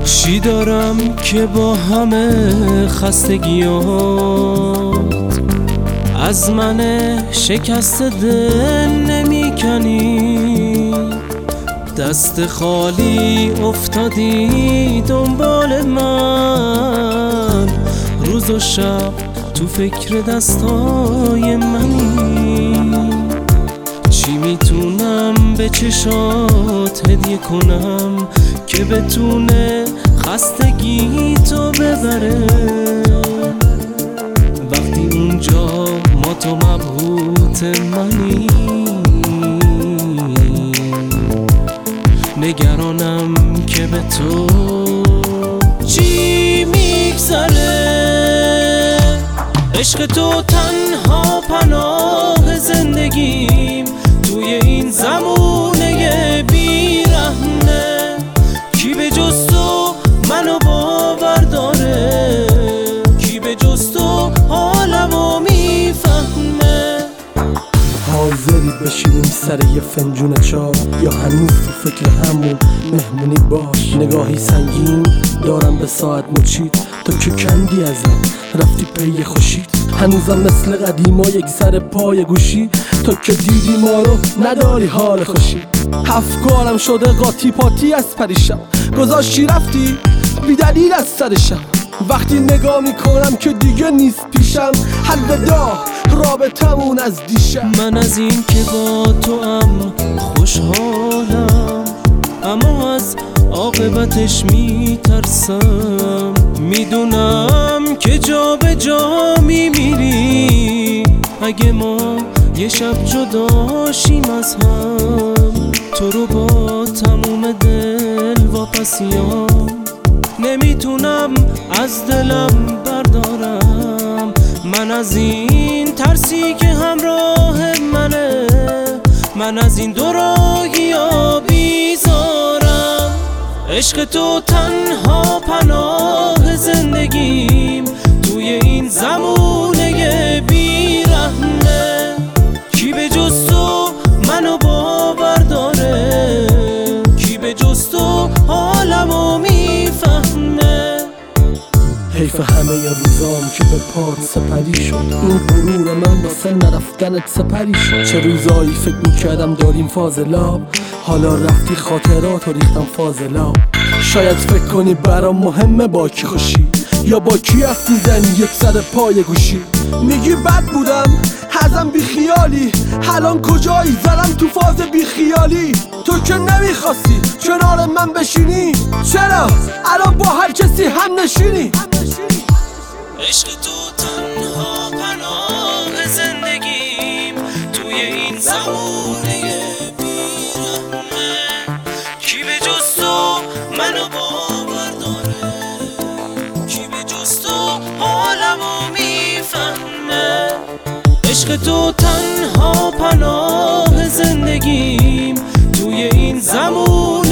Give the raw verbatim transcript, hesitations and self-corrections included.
چی دارم که با همه خستگیات از من شکست دل نمی کنی؟ دست خالی افتادی دنبال من، روز و شب تو فکر دستای منی. چی میتونم به چشات هدیه کنم که بتونه خستگی تو ببره؟ وقتی اونجا ما تو مبهوت منی، نگرانم که به تو چی میگذره. عشق تو تنها پناه زندگیم توی این زمونه بیرحمه. کی به جز تو منو باور داره؟ کی به جز تو حالمو میفهمه؟ حاضری بشینیم سر یه فنجون چای یا هنوز تو فکر همون مهمونی باش؟ نگاهی سنگین دارم به ساعت مچید، تو که کندی ازم رفتی پی خوشید. هنوزم مثل قدیما یک سر پای گوشی، تو که دیدی ما رو نداری حال خوشی. افکارم شده قاطی پاتی از پریشم، گذاشتی رفتی بی دلیل از سرشم. وقتی نگاه میکنم که دیگه نیست پیشم، الوداع رابطمون از دیشم. من از این که با تو هم خوشحالم، اما از عاقبتش میترسم. میدونم که جا به جا میمیری اگه ما یه شب جداشیم از هم. تو رو با تموم دل واپسیام نمیتونم از دلم بردارم. من از این ترسی که همراه منه، من از این دو راهی ها بیزارم. عشق تو تنها پناه زندگیم توی این زمونه بیرحمه. کی به جز تو منو باور داره؟ کی به جز تو حالمو میفهمه؟ حیف همه ی روزام که به پات سپری شد، این غرور من واسه نرفتنت سپری شد. چه روزایی فکر میکردم داریم فاضلاب، حالا رفتی خاطرات و ریختم فاضلاب. شاید فکر کنی برام مهمه با کی خوشی یا با کی حرف میزنی یک سر پای گوشی. میگی بد بودم ازم بیخیالی، الان کجایی زدم تو فاز بیخیالی. تو که نمیخواستی کنار من بشینی، چرا الان با هر کسی هم نشینی؟ عشق تو تنها پناه زندگیم توی این زمونه بیرحمه. کی به جز تو منو باور داره؟ کی به جز تو حالمو میفهمه؟ عشق تو تنها پناه زندگیم توی این زمونه